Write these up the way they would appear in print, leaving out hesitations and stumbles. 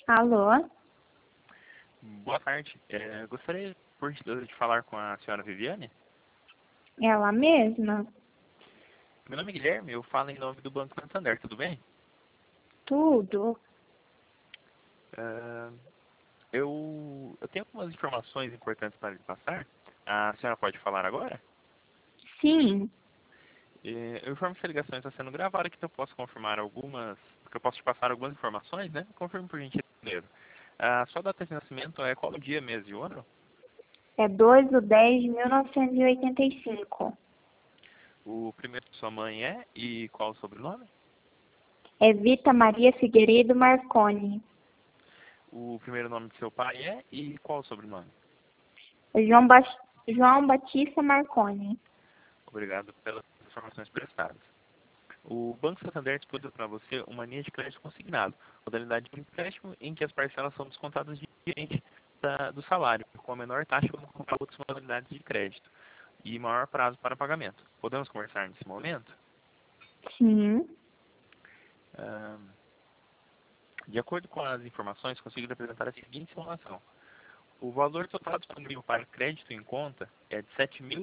Alô? Boa tarde. Gostaria, por gentileza, de falar com a senhora Viviane. Ela mesma? Meu nome é Guilherme, eu falo em nome do Banco Santander, tudo bem? Tudo. Ah, eu tenho algumas informações importantes para lhe passar. A senhora pode falar agora? Sim. Eu informo que essa ligação está sendo gravada, que eu posso confirmar que eu posso te passar algumas informações, né? Confirme por gentileza. A sua data de nascimento é qual dia, mês e ano? É 2/10/1985. O primeiro de sua mãe é e qual o sobrenome? É Vita Maria Figueiredo Marconi. O primeiro nome de seu pai é e qual o sobrenome? É João Batista Marconi. Obrigado pelas informações prestadas. O Banco Santander disputa para você uma linha de crédito consignado, modalidade de empréstimo em que as parcelas são descontadas diariamente do salário, com a menor taxa quando comparar outras modalidades de crédito e maior prazo para pagamento. Podemos conversar nesse momento? Sim. Ah, de acordo com as informações, consigo apresentar a seguinte simulação. O valor total disponível para crédito em conta é de R$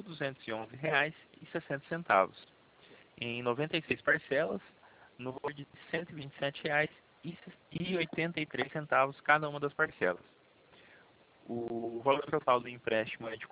7.211,60, em 96 parcelas, no valor de R$ 127,83 cada uma das parcelas. O valor total do empréstimo é de R$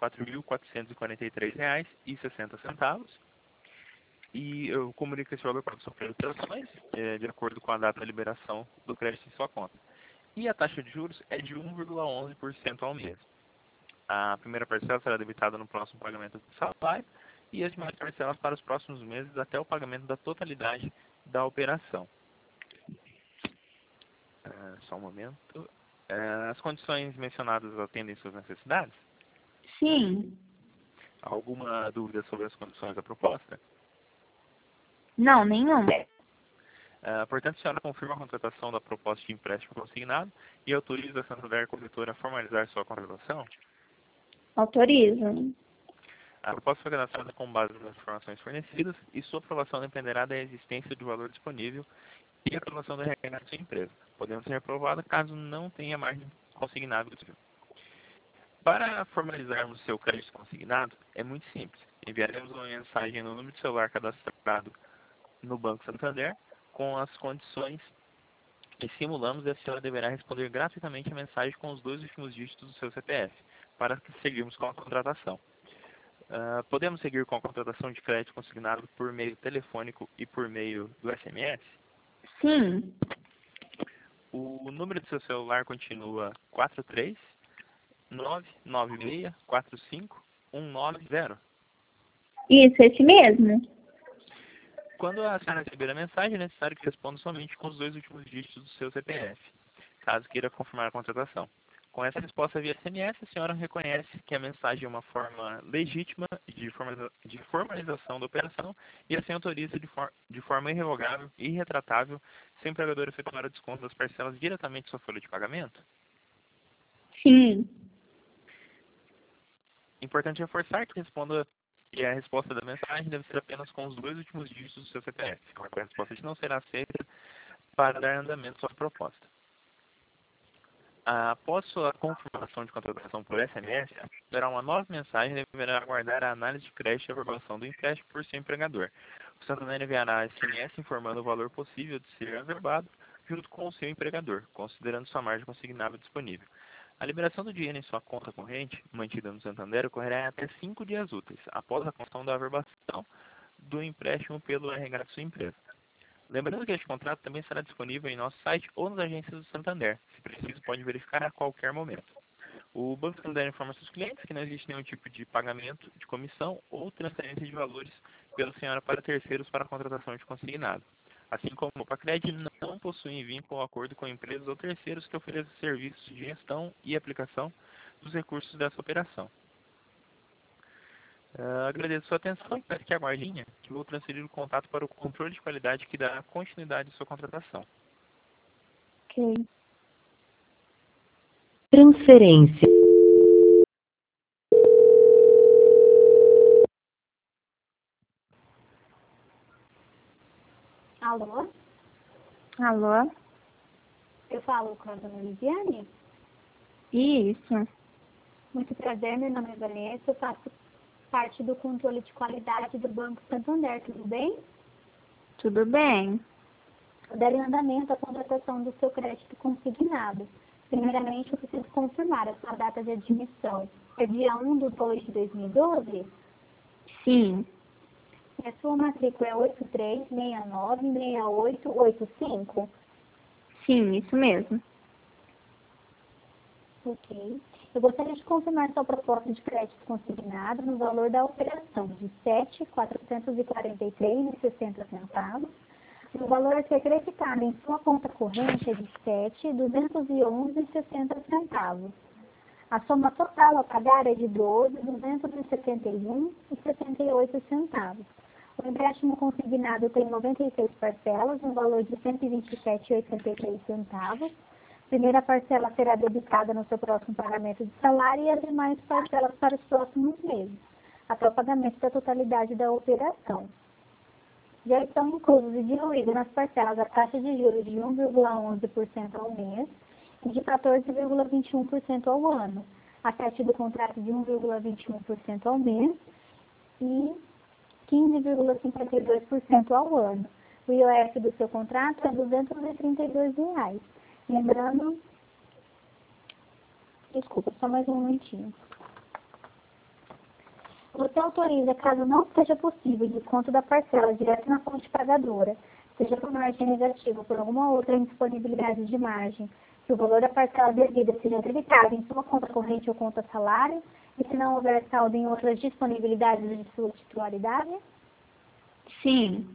4.443,60 e eu comunico esse valor para as operações de acordo com a data da liberação do crédito em sua conta. E a taxa de juros é de 1,11% ao mês. A primeira parcela será debitada no próximo pagamento do salário e as demais parcelas para os próximos meses até o pagamento da totalidade da operação. Só um momento. As condições mencionadas atendem suas necessidades? Sim. Alguma dúvida sobre as condições da proposta? Não, nenhuma. Portanto, a senhora confirma a contratação da proposta de empréstimo consignado e autoriza a Santander Corretora a formalizar sua contratação? Autorizo. A proposta foi cadastrada com base nas informações fornecidas e sua aprovação dependerá da existência de valor disponível e a aprovação da regra da sua empresa, podendo ser aprovada caso não tenha margem consignada possível. Para formalizarmos seu crédito consignado, é muito simples. Enviaremos uma mensagem no número de celular cadastrado no Banco Santander com as condições que simulamos e a senhora deverá responder gratuitamente a mensagem com os 2 últimos dígitos do seu CPF, para que seguirmos com a contratação. Podemos seguir com a contratação de crédito consignado por meio telefônico e por meio do SMS? Sim. O número do seu celular continua 4399645 190. Isso, esse mesmo. Quando a senhora receber a mensagem, é necessário que responda somente com os 2 últimos dígitos do seu CPF, caso queira confirmar a contratação. Com essa resposta via SMS, a senhora reconhece que a mensagem é uma forma legítima de formalização da operação e assim autoriza de forma irrevogável e irretratável, sem o empregador efetuar o desconto das parcelas diretamente em sua folha de pagamento. Sim. Importante reforçar que responda que a resposta da mensagem deve ser apenas com os 2 últimos dígitos do seu CPF. A resposta não será aceita para dar andamento à sua proposta. Após sua confirmação de contratação por SMS, terá uma nova mensagem e deverá aguardar a análise de crédito e aprovação do empréstimo por seu empregador. O Santander enviará SMS informando o valor possível de ser averbado junto com o seu empregador, considerando sua margem consignável disponível. A liberação do dinheiro em sua conta corrente, mantida no Santander, ocorrerá em até 5 dias úteis, após a constituição da averbação do empréstimo pelo RH de sua empresa. Lembrando que este contrato também estará disponível em nosso site ou nas agências do Santander. Se preciso, pode verificar a qualquer momento. O Banco Santander informa seus clientes que não existe nenhum tipo de pagamento de comissão ou transferência de valores pela senhora para terceiros para a contratação de consignado. Assim como o Pacred não possui vínculo ou acordo com empresas ou terceiros que ofereçam serviços de gestão e aplicação dos recursos dessa operação. Agradeço sua atenção e peço que aguarde, que vou transferir o contato para o controle de qualidade que dará continuidade à sua contratação. Ok. Transferência. Alô? Alô? Eu falo com a dona Liviane. Isso. Muito prazer, meu nome é Vanessa, eu faço parte do controle de qualidade do Banco Santander, tudo bem? Tudo bem. Dar em andamento a contratação do seu crédito consignado. Primeiramente, eu preciso confirmar a sua data de admissão. É dia 1/2/2012? Sim. E a sua matrícula é 83696885? Sim, isso mesmo. Ok. Eu gostaria de confirmar sua proposta de crédito consignado no valor da operação de R$ 7.443,60. O valor a ser acreditado em sua conta corrente é de R$ 7.211,60. A soma total a pagar é de R$ 12.271,78. O empréstimo consignado tem 96 parcelas, no valor de R$ 127,83. Primeira parcela será debitada no seu próximo pagamento de salário e as demais parcelas para os próximos meses, até o pagamento da totalidade da operação. Já estão inclusos e diluídos nas parcelas a taxa de juros de 1,11% ao mês e de 14,21% ao ano, a taxa do contrato de 1,21% ao mês e 15,52% ao ano. O IOF do seu contrato é R$ 232. Lembrando, desculpa, só mais um momentinho. Você autoriza, caso não seja possível, desconto da parcela direto na fonte pagadora, seja por margem negativa ou por alguma outra indisponibilidade de margem, que o valor da parcela devida seja debitado em sua conta corrente ou conta salário, e se não houver saldo em outras disponibilidades de sua titularidade? Sim.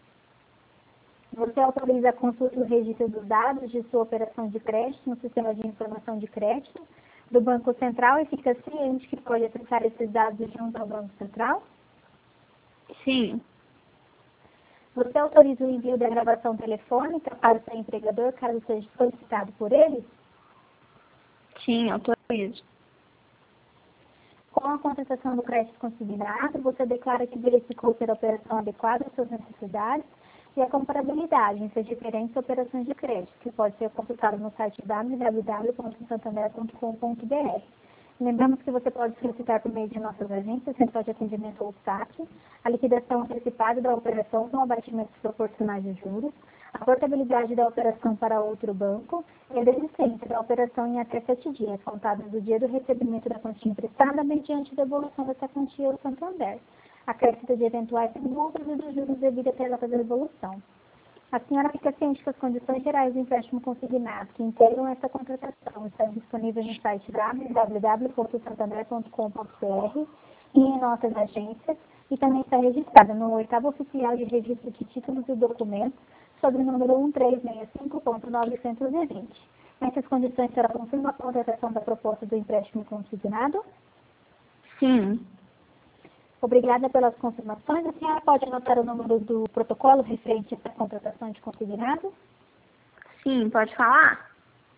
Você autoriza a consulta do registro dos dados de sua operação de crédito no sistema de informação de crédito do Banco Central e fica ciente que pode acessar esses dados junto ao Banco Central? Sim. Você autoriza o envio da gravação telefônica para o seu empregador, caso seja solicitado por ele? Sim, autorizo. Com a contratação do crédito consignado, você declara que verificou ser a operação adequada às suas necessidades e a comparabilidade em suas diferentes operações de crédito, que pode ser consultado no site www.santander.com.br. Lembramos que você pode solicitar por meio de nossas agências, central de atendimento ou SAC, a liquidação antecipada da operação com abatimentos proporcionais de juros, a portabilidade da operação para outro banco e a desistência da operação em até 7 dias, contados do dia do recebimento da quantia emprestada, mediante devolução dessa quantia ao Santander, a crédito de eventuais multas e dos juros devidos até a data da devolução. A senhora fica ciente que as condições gerais do empréstimo consignado que integram esta contratação estão disponíveis no site www.santander.com.br e em nossas agências, e também está registrada no 8º Oficial de Registro de Títulos e Documentos, sob o número 1365.920. Nessas condições, a senhora confirma a contratação da proposta do empréstimo consignado? Sim. Obrigada pelas confirmações. A senhora pode anotar o número do protocolo referente a essa contratação de consignado? Sim, pode falar?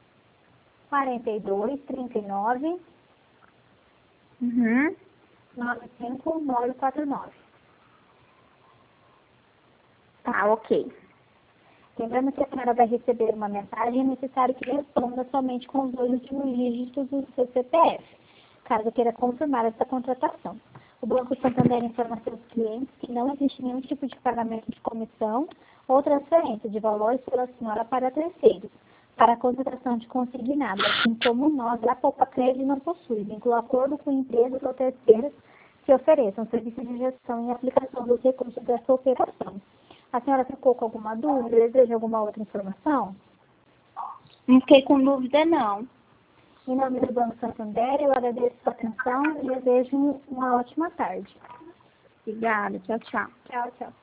4239 Uhum. 95949. Tá, ok. Lembrando que a senhora vai receber uma mensagem, é necessário que responda somente com os 2 últimos dígitos do seu CPF, caso queira confirmar essa contratação. O Banco Santander informa a seus clientes que não existe nenhum tipo de pagamento de comissão ou transferência de valores pela senhora para terceiros, para a contratação de consignado, assim como nós, a Poupa Crédito não possui vínculo acordo com empresas ou terceiros que ofereçam serviços de gestão e aplicação dos recursos dessa operação. A senhora ficou com alguma dúvida? Deseja alguma outra informação? Não fiquei com dúvida, não. Em nome do Banco Santander, eu agradeço a sua atenção e desejo uma ótima tarde. Obrigada. Tchau, tchau. Tchau, tchau.